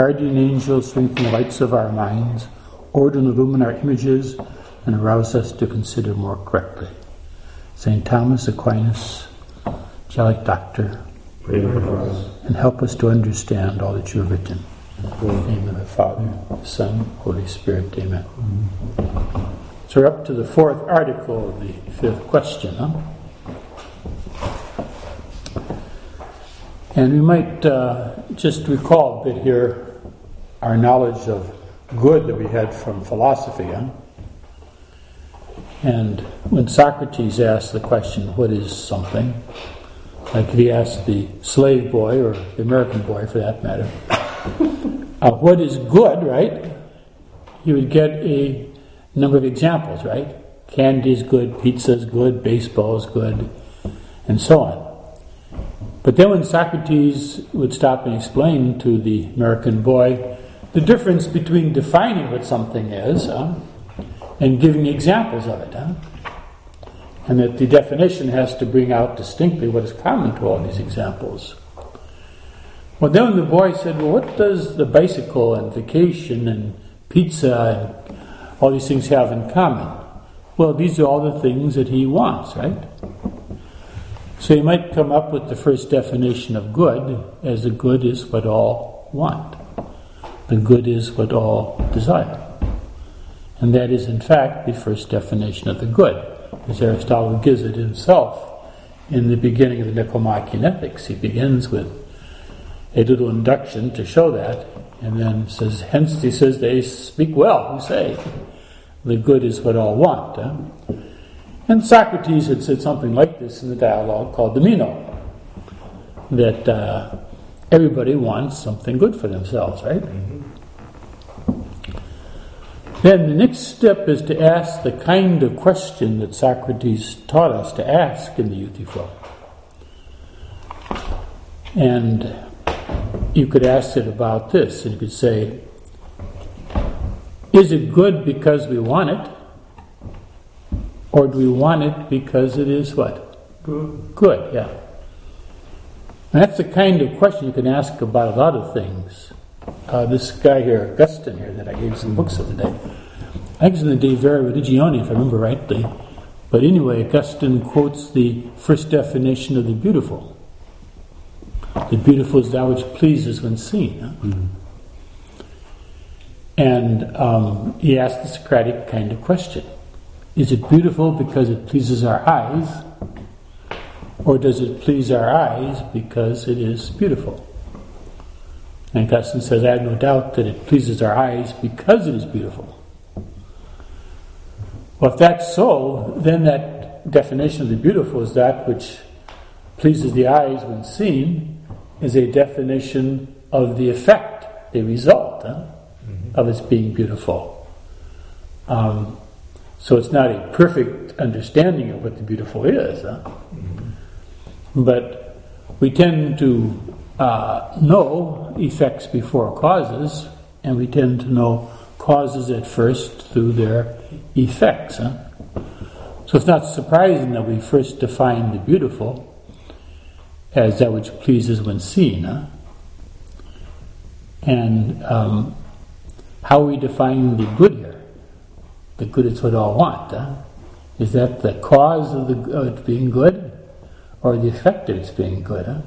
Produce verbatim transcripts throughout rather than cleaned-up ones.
Guardian angels, strengthen the lights of our minds, order and illumine our images, and arouse us to consider more correctly. Saint Thomas Aquinas, Angelic Doctor, pray for us, and help us to understand all that you have written. In the name of the Father, the Son, Holy Spirit, Amen. Mm-hmm. So we're up to the fourth article of the fifth question, huh? And we might uh, just recall a bit here our knowledge of good that we had from philosophy, huh? And when Socrates asked the question, what is something? Like if he asked the slave boy, or the American boy for that matter, uh, what is good, right? He would get a number of examples, right? Candy is good, pizza is good, baseball is good, and so on. But then when Socrates would stop and explain to the American boy the difference between defining what something is uh, and giving examples of it, uh, and that the definition has to bring out distinctly what is common to all these examples. Well, then the boy said, well, what does the bicycle and vacation and pizza and all these things have in common? Well, these are all the things that he wants, right? So you might come up with the first definition of good as the good is what all want. The good is what all desire. And that is, in fact, the first definition of the good, as Aristotle gives it himself in the beginning of the Nicomachean Ethics. He begins with a little induction to show that, and then says, hence, he says, they speak well, who say, the good is what all want. Huh? And Socrates had said something like this in the dialogue called the Meno, that uh, everybody wants something good for themselves, right? Mm-hmm. Then the next step is to ask the kind of question that Socrates taught us to ask in the Euthyphro. And you could ask it about this, and you could say, is it good because we want it? Or do we want it because it is what? good. Good, yeah. And that's the kind of question you can ask about a lot of things. Uh, this guy here, Augustine here, that I gave some books of the day. I think it's in the De Vera Religione, if I remember rightly. But anyway, Augustine quotes the first definition of the beautiful. The beautiful is that which pleases when seen. Huh? Mm-hmm. And um, he asked the Socratic kind of question. Is it beautiful because it pleases our eyes, or does it please our eyes because it is beautiful? And Augustine says, I have no doubt that it pleases our eyes because it is beautiful. Well, if that's so, then that definition of the beautiful is that which pleases the eyes when seen is a definition of the effect, the result huh, mm-hmm. of its being beautiful. Um, So it's not a perfect understanding of what the beautiful is. Huh? Mm-hmm. But we tend to uh, know effects before causes, and we tend to know causes at first through their effects. Huh? So it's not surprising that we first define the beautiful as that which pleases when seen. Huh? And um, how are we defining the good here? The good is what all want. Huh? Is that the cause of, the, of it being good, or the effect of its being good? Huh?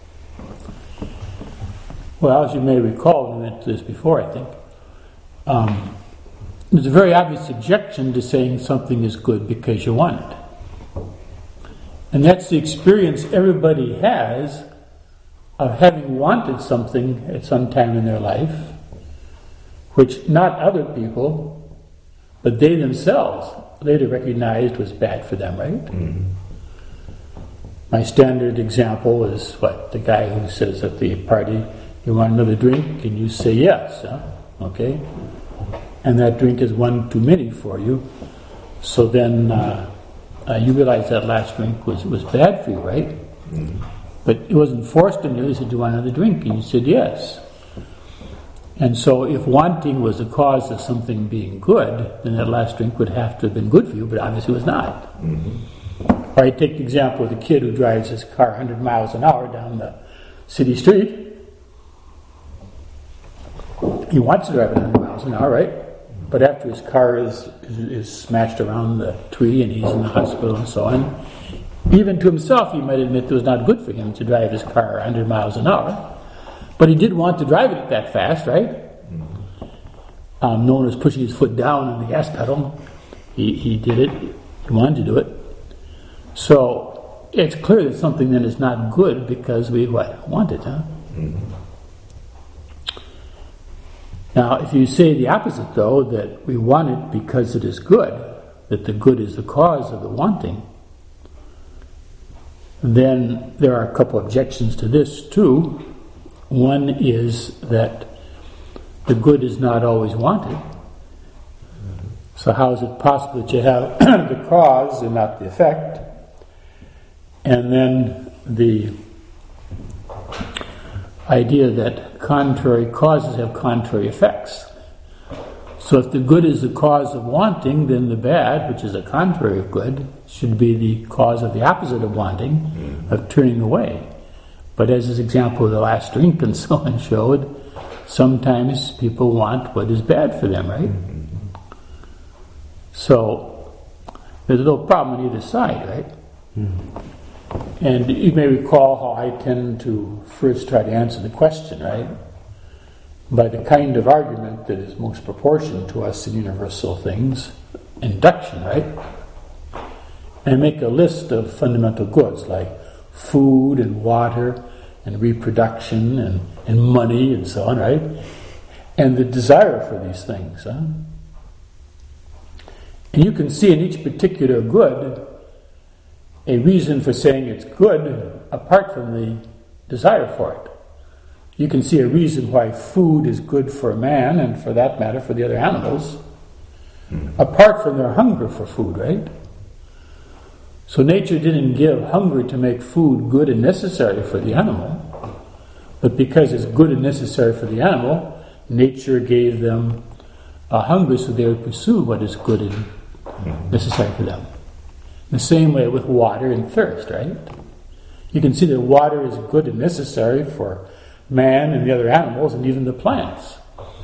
Well, as you may recall, we went through this before, I think. Um, there's a very obvious objection to saying something is good because you want it. And that's the experience everybody has of having wanted something at some time in their life, which not other people, but they themselves later recognized was bad for them, right? Mm-hmm. My standard example is what? The guy who says at the party, you want another drink? And you say yes, huh? Okay? And that drink is one too many for you. So then uh, uh, you realize that last drink was, was bad for you, right? Mm-hmm. But it wasn't forced on you. He said, do you want another drink? And you said yes. And so if wanting was the cause of something being good, then that last drink would have to have been good for you, but obviously it was not. Mm-hmm. Or I take the example of the kid who drives his car one hundred miles an hour down the city street. he wants to drive at one hundred miles an hour, right? But after his car is, is, is smashed around the tree and he's in the hospital and so on, even to himself he might admit it was not good for him to drive his car one hundred miles an hour. But he did want to drive it that fast, right? Um, no one was pushing his foot down on the gas pedal. He, he did it. He wanted to do it. So it's clear that something then is not good because we what? Want it, huh? Mm-hmm. Now, if you say the opposite, though, that we want it because it is good, that the good is the cause of the wanting, then there are a couple objections to this, too. One is that the good is not always wanted. So how is it possible that you have the cause and not the effect? And then the idea that contrary causes have contrary effects. So if the good is the cause of wanting, then the bad, which is a contrary of good, should be the cause of the opposite of wanting, mm-hmm. of turning away. But as this example of the last drink and so on showed, sometimes people want what is bad for them, right? Mm-hmm. So there's a little problem on either side, right? Mm-hmm. And you may recall how I tend to first try to answer the question, right? By the kind of argument that is most proportioned to us in universal things, induction, right? And make a list of fundamental goods like food and water and reproduction and, and money and so on, right? And the desire for these things, huh? And you can see in each particular good a reason for saying it's good apart from the desire for it. You can see a reason why food is good for man and for that matter for the other animals, mm. apart from their hunger for food, right? So nature didn't give hunger to make food good and necessary for the animal, but because it's good and necessary for the animal, nature gave them a hunger so they would pursue what is good and mm. necessary for them. The same way with water and thirst, right? You can see that water is good and necessary for man and the other animals and even the plants,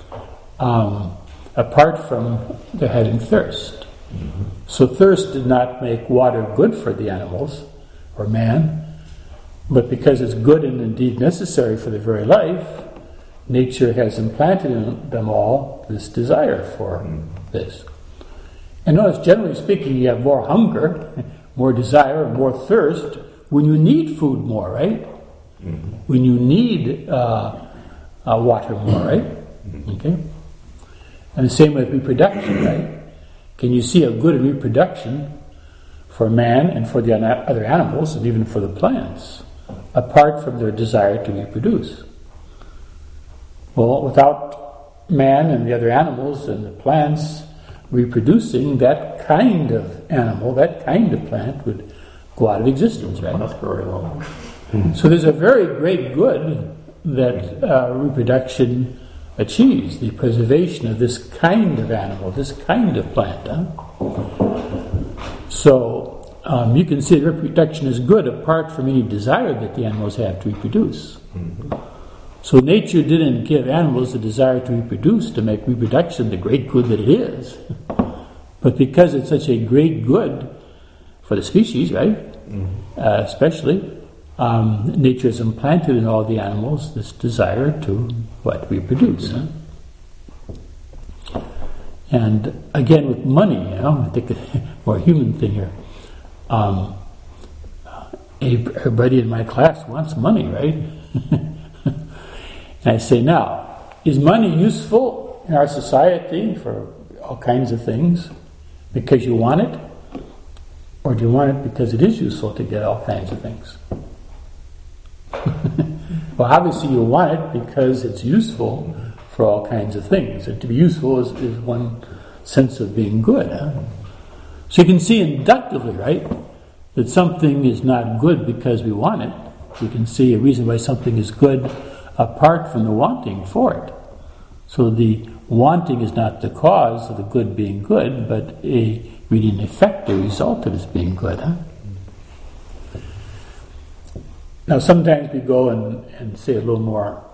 um, apart from their having thirst. Mm-hmm. So thirst did not make water good for the animals or man, but because it's good and indeed necessary for their very life, nature has implanted in them all this desire for mm-hmm. this. And notice, generally speaking, you have more hunger, more desire, more thirst when you need food more, right? Mm-hmm. When you need uh, uh, water more, right? Mm-hmm. Okay. And the same with reproduction, right? Can you see a good in reproduction for man and for the other animals and even for the plants, apart from their desire to reproduce? Well, without man and the other animals and the plants reproducing, that kind of animal, that kind of plant would go out of existence, right? Not very long. So there's a very great good that uh, reproduction achieves, the preservation of this kind of animal, this kind of plant. Huh? So um, you can see that reproduction is good apart from any desire that the animals have to reproduce. Mm-hmm. So nature didn't give animals the desire to reproduce to make reproduction the great good that it is. But because it's such a great good for the species, right? Mm-hmm. Uh, especially, um, nature has implanted in all the animals this desire to, what, reproduce. Huh? And again, with money, you know, I think a more human thing here. Um, everybody in my class wants money, right? And I say, now, is money useful in our society for all kinds of things because you want it? Or do you want it because it is useful to get all kinds of things? Well, obviously you want it because it's useful for all kinds of things. And to be useful is, is one sense of being good. Huh? So you can see inductively, right, that something is not good because we want it. You can see a reason why something is good apart from the wanting for it. So the wanting is not the cause of the good being good, but a really an effect, a result of its being good. Huh? Now sometimes we go and, and say a little more